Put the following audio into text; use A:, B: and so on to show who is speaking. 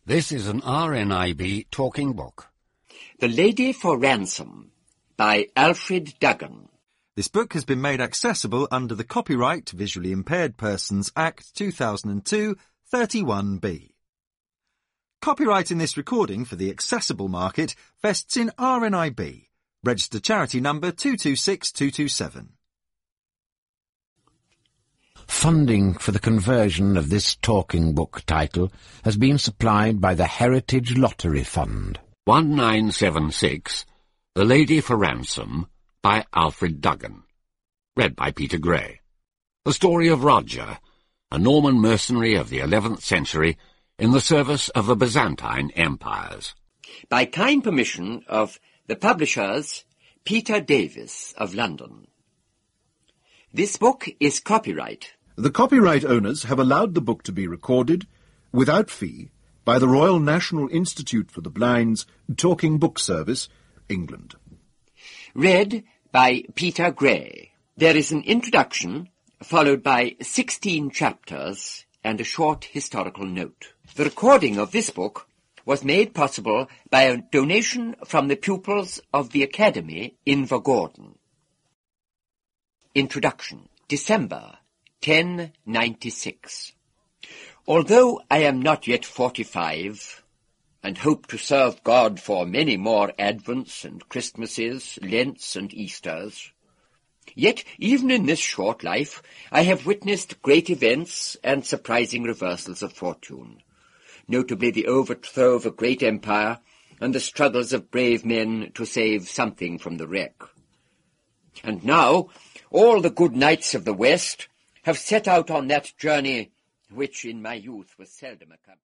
A: This is an RNIB talking book.
B: The Lady for Ransom by Alfred Duggan.
C: This book has been made accessible under the Copyright Visually Impaired Persons Act 2002 31B. Copyright in this recording for the accessible market vests in RNIB, registered charity number 226227.
A: Funding for the conversion of this talking book title has been supplied by the Heritage Lottery Fund. 1976, The Lady for Ransom by Alfred Duggan. Read by Peter Gray. The story of Roger, a Norman mercenary of the 11th century in the service of the Byzantine empires.
B: By kind permission of the publishers Peter Davis of London. This book is copyright.
D: The copyright owners have allowed the book to be recorded, without fee, by the Royal National Institute for the Blind's Talking Book Service, England.
B: Read by Peter Gray. There is an introduction, followed by 16 chapters and a short historical note. The recording of this book was made possible by a donation from the pupils of the Academy in Vergordon. Introduction. December 1096. Although I am not yet 45, and hope to serve God for many more Advents and Christmases, Lents and Easters, yet even in this short life I have witnessed great events and surprising reversals of fortune, notably the overthrow of a great empire and the struggles of brave men to save something from the wreck. And now all the good knights of the West have set out on that journey which in my youth was seldom accomplished.